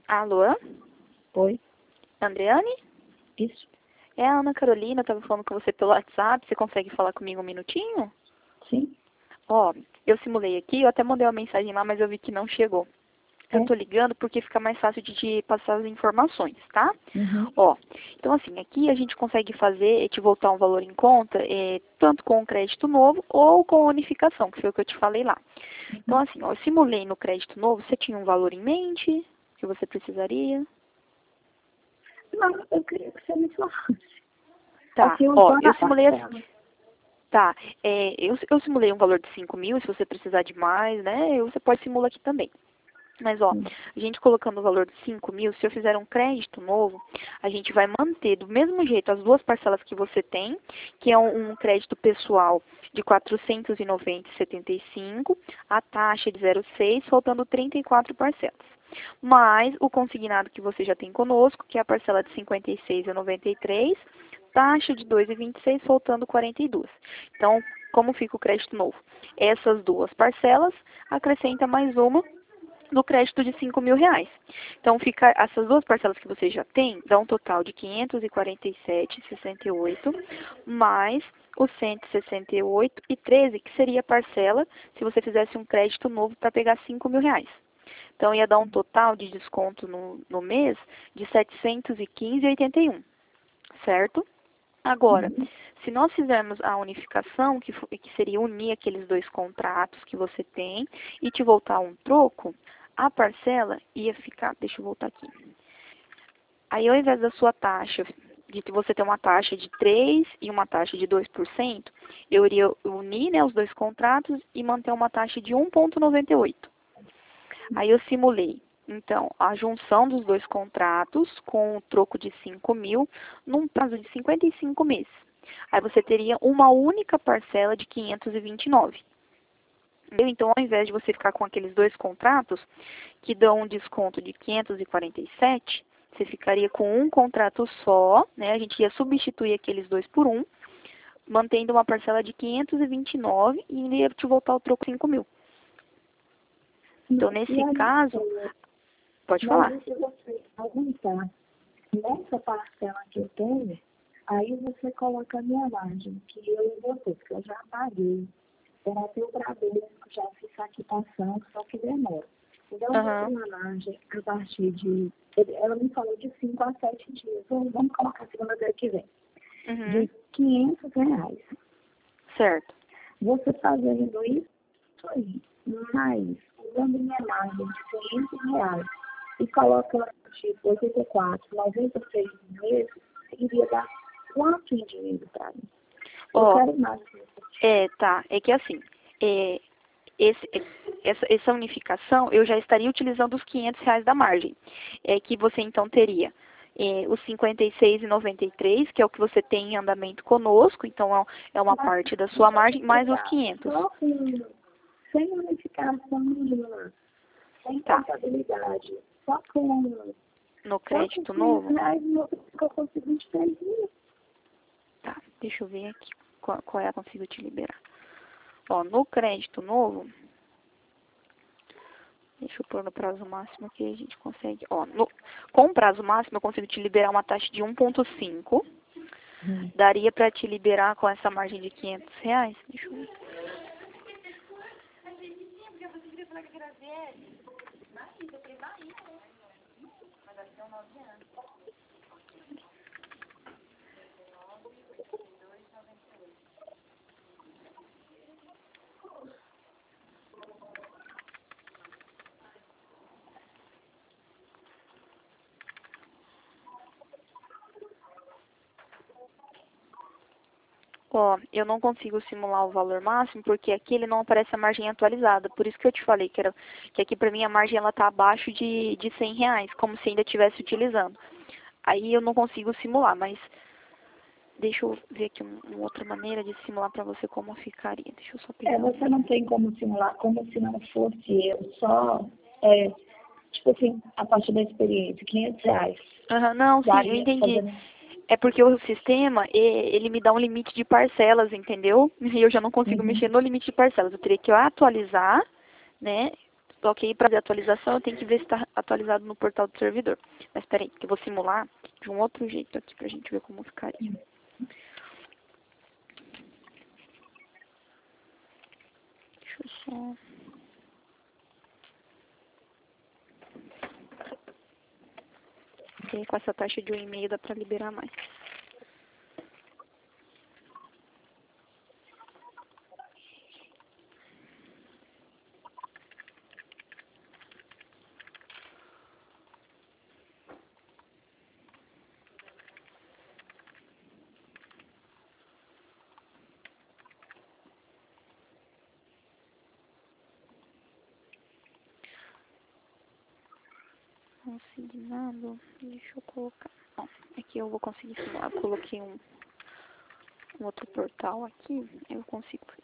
Alô? Oi, Andreane? isso? É a Ana Carolina, estava falando com você pelo WhatsApp. Você consegue falar comigo um minutinho? Sim? Ó, eu simulei aqui, eu até mandei uma mensagem lá, mas eu vi que não chegou. Eu É? tô ligando porque fica mais fácil de te passar as informações, tá? Uhum. Ó, então assim, aqui a gente consegue fazer, te voltar um valor em conta, tanto com o crédito novo ou com a unificação, que foi o que eu te falei lá. Então assim, ó, eu simulei no crédito novo, você tinha um valor em mente que você precisaria? Não, eu queria que você me falasse. Tá, Assim, ó, usando eu a simulei assim. parcela. Tá, eu simulei um valor de 5.000, e se você precisar de mais, né, você pode simular aqui também. Mas, ó, a gente colocando o valor de 5.000, se eu fizer um crédito novo, a gente vai manter do mesmo jeito as duas parcelas que você tem, que é um crédito pessoal de 490,75, a taxa de 0,6, faltando 34 parcelas. Mais o consignado que você já tem conosco, que é a parcela de 56,93, taxa de 2,26, faltando 42. Então, como fica o crédito novo? Essas duas parcelas, acrescenta mais uma no crédito de 5.000 reais. Então, fica essas duas parcelas que você já tem, dá um total de 547,68, mais os 168,13, que seria a parcela se você fizesse um crédito novo para pegar 5.000 reais. Então, ia dar um total de desconto no mês de 715,81, certo? Agora, se nós fizermos a unificação, que seria unir aqueles dois contratos que você tem e te voltar um troco, a parcela ia ficar, deixa eu voltar aqui. Aí, ao invés da sua taxa, de você ter uma taxa de 3% e uma taxa de 2%, eu iria unir, né, os dois contratos e manter uma taxa de 1,98. Aí eu simulei, então, a junção dos dois contratos com o troco de 5.000 num prazo de 55 meses. Aí você teria uma única parcela de 529. Então, ao invés de você ficar com aqueles dois contratos, que dão um desconto de 547, você ficaria com um contrato só, né? A gente ia substituir aqueles dois por um, mantendo uma parcela de 529 e ainda ia te voltar o troco 5.000. Então, nesse caso, pode falar. Mas se você aumentar nessa parcela que eu tenho, aí você coloca a minha margem, que eu e você, porque eu já paguei. Era até o Bradesco, já fiz a quitação, só que demora. Então, eu Aham. tenho uma margem a partir de... Ela me falou de 5 a 7 dias. Vamos colocar segunda-feira que vem. Uhum. De 500 reais. Certo. Você fazendo isso aí, mais usando minha margem de 500 reais e colocando tipo 84, 96 meses, iria dar quanto em dinheiro para mim? Eu Ó, quero mais. tá. É que assim, é, essa unificação, eu já estaria utilizando os 500 reais da margem. É que você então teria os 56,93, que é o que você tem em andamento conosco, então é uma parte da sua margem, mais os 500. Só com, sem unificação nenhuma, sem Tá. contabilidade, só com No só com crédito 500 novo, reais eu consigo 23 mil. tá. Deixa eu ver aqui qual é a que eu consigo te liberar. Ó, no crédito novo, deixa eu pôr no prazo máximo que a gente consegue. Ó, com o prazo máximo eu consigo te liberar uma taxa de 1,5. Daria para te liberar com essa margem de 500 reais? Deixa eu ver. Ó, eu não consigo simular o valor máximo porque aqui ele não aparece a margem atualizada. Por isso que eu te falei que aqui para mim a margem ela tá abaixo de 100 reais, como se ainda estivesse utilizando. Aí eu não consigo simular, mas deixa eu ver aqui uma outra maneira de simular para você como ficaria. Deixa eu só pegar. Você não tem como simular como se não fosse eu, só, tipo assim, a partir da experiência, 500 reais. Aham, não, sim, eu Daria entendi. fazendo. É porque o sistema, ele me dá um limite de parcelas, entendeu? E eu já não consigo Uhum. mexer no limite de parcelas. Eu teria que atualizar, né? Só que aí para fazer a atualização eu tenho que ver se está atualizado no portal do servidor. Mas espera aí, que eu vou simular de um outro jeito aqui pra gente ver como ficaria. Deixa eu só... Porque com essa taxa de 1,5 dá pra liberar mais. Consignado, deixa eu colocar. Ó, aqui eu vou conseguir simular. Eu coloquei um outro portal aqui, eu consigo ver.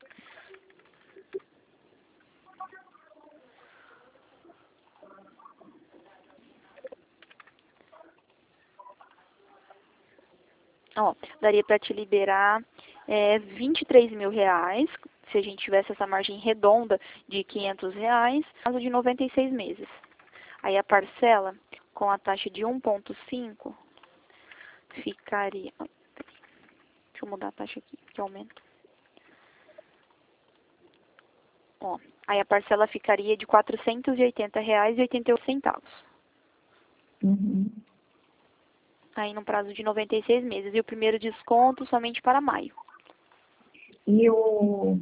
Ó, daria para te liberar 23 mil reais, se a gente tivesse essa margem redonda de 500 reais, caso de 96 meses. Aí a parcela, com a taxa de 1,5, ficaria... Deixa eu mudar a taxa aqui, que aumenta. Ó, aí a parcela ficaria de R$ 480,88. Uhum. Aí no prazo de 96 meses. E o primeiro desconto somente para maio. E o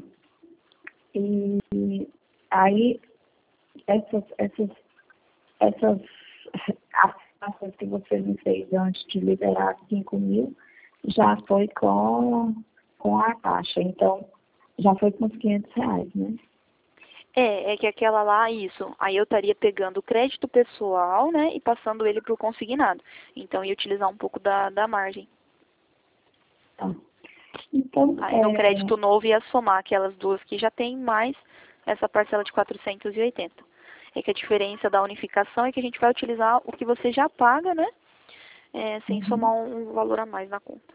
e aí essas as taxas que você me fez antes de liberar 5 mil já foi com a taxa, então já foi com os 500 reais, né? É que aquela lá, isso. Aí eu estaria pegando o crédito pessoal, né, e passando ele para o consignado. Então ia utilizar um pouco da margem. Tá. Então, Aí no crédito novo ia somar aquelas duas que já tem, mais essa parcela de 480. É que a diferença da unificação é que a gente vai utilizar o que você já paga, né, sem somar um valor a mais na conta.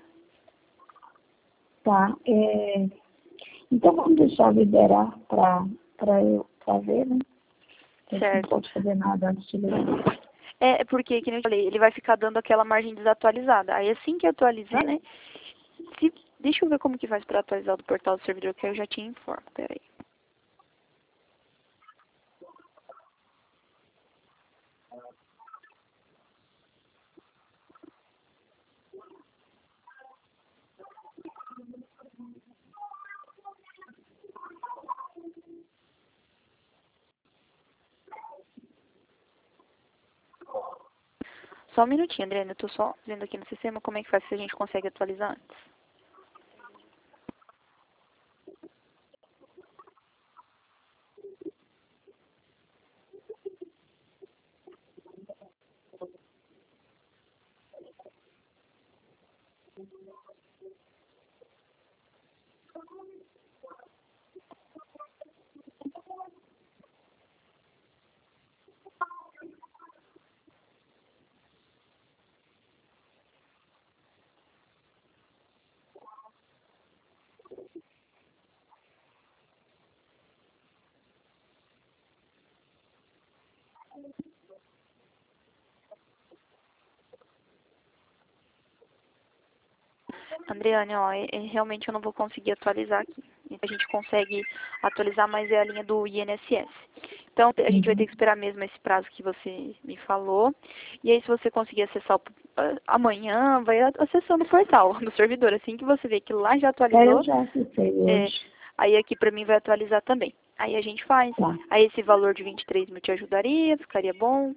tá. Então vamos deixar liberar para eu ver, né? A gente não Certo. pode fazer nada antes de liberar. É porque, como eu falei, ele vai ficar dando aquela margem desatualizada. Aí assim que atualizar, né, deixa eu ver como que faz para atualizar do portal do servidor, que eu já te informo. Peraí. Só um minutinho, Adriana, eu tô só vendo aqui no sistema como é que faz, se a gente consegue atualizar antes. Andreane, ó, realmente eu não vou conseguir atualizar aqui. A gente consegue atualizar, mas é a linha do INSS. Então, a gente vai ter que esperar mesmo esse prazo que você me falou. E aí, se você conseguir acessar amanhã, vai acessando o portal do servidor. Assim que você vê que lá já atualizou, Eu já acessei hoje. aí aqui pra mim vai atualizar também. Aí a gente faz. Tá. Aí esse valor de 23 mil te ajudaria, ficaria bom.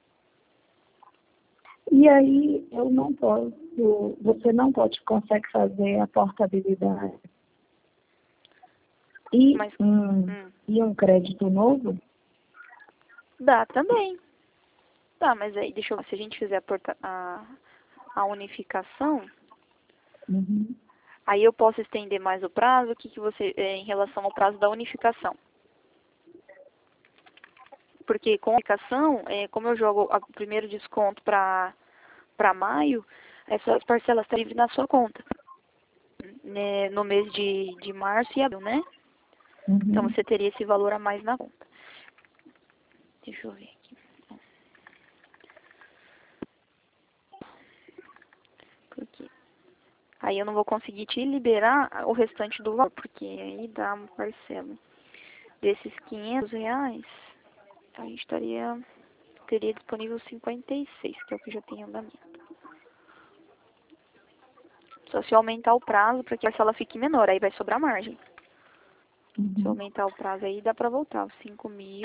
E aí eu não posso, você não consegue fazer a portabilidade. E, Mas e um crédito novo? dá também. Tá, mas aí, deixa eu ver, se a gente fizer a unificação, aí eu posso estender mais o prazo. O que você, em relação ao prazo da unificação? Porque com a unificação, como eu jogo o primeiro desconto para maio, essas parcelas estão livres na sua conta, né, no mês de março e abril, né? Então você teria esse valor a mais na conta. Deixa eu ver aqui. Porque aí eu não vou conseguir te liberar o restante do valor, porque aí dá uma parcela. Desses R$ 500, a gente teria disponível 56, que é o que já tem em andamento. Só se eu aumentar o prazo para que a parcela fique menor, aí vai sobrar margem. Se eu aumentar o prazo aí, dá para voltar os 5.000.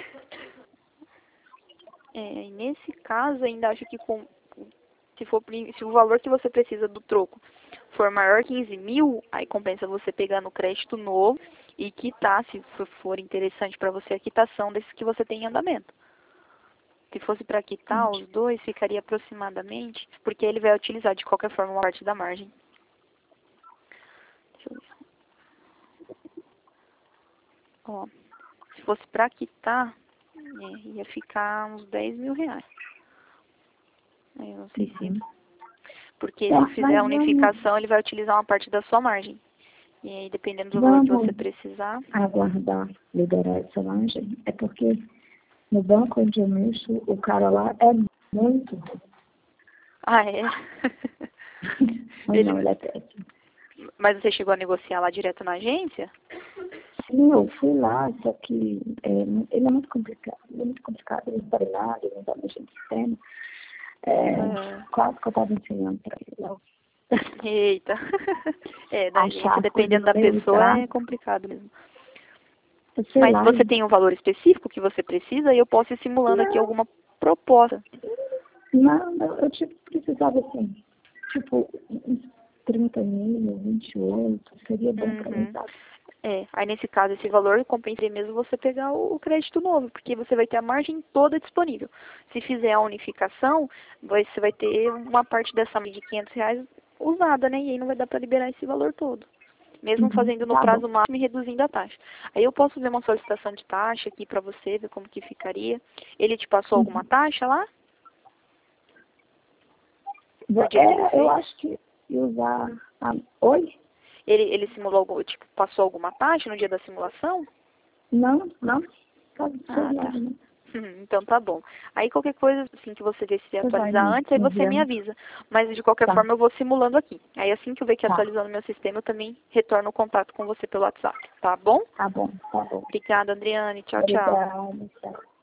E nesse caso, ainda acho que se o valor que você precisa do troco for maior que 15.000, aí compensa você pegar no crédito novo e quitar, se for interessante para você, a quitação desses que você tem em andamento. Se fosse para quitar os dois, ficaria aproximadamente, porque ele vai utilizar de qualquer forma uma parte da margem. Deixa eu ver. Ó, se fosse para quitar, ia ficar uns R$ 10.000. Eu não sei se... Porque se fizer a unificação, ele vai utilizar uma parte da sua margem. E aí, dependendo do valor que você precisar... aguardar liberar essa margem. É porque no banco onde eu mexo, o cara lá é muito... Ah, é? Não, ele é péssimo. Mas você chegou a negociar lá direto na agência? Sim, eu fui lá, só que ele é muito complicado. Ele é muito complicado, ele não sabe nada, ele não está mexendo no sistema. Quase que eu estava ensinando para ele. Eita. Da agência, dependendo da pessoa, é complicado mesmo. Mas você tem um valor específico que você precisa e eu posso ir simulando aqui alguma proposta. Não, eu precisava assim, tipo, uns 30.000, 28, seria bom para mim, sabe? Aí nesse caso, esse valor compensaria mesmo você pegar o crédito novo, porque você vai ter a margem toda disponível. Se fizer a unificação, você vai ter uma parte dessa margem de R$ 500 usada, né? E aí não vai dar para liberar esse valor todo. Mesmo fazendo no prazo máximo e reduzindo a taxa. Aí eu posso ver uma solicitação de taxa aqui para você, ver como que ficaria. Ele te passou alguma taxa lá? Eu acho que ia usar... Oi? Ele simulou, passou alguma taxa no dia da simulação? Não. Tá. Então tá bom. Aí qualquer coisa assim que você decidir atualizar antes, aí você me avisa. Mas de qualquer forma eu vou simulando aqui. Aí assim que eu ver que atualizou no meu sistema, eu também retorno o contato com você pelo WhatsApp. Tá bom? Tá bom. Obrigada, Adriane. Tchau, Obrigada, tchau.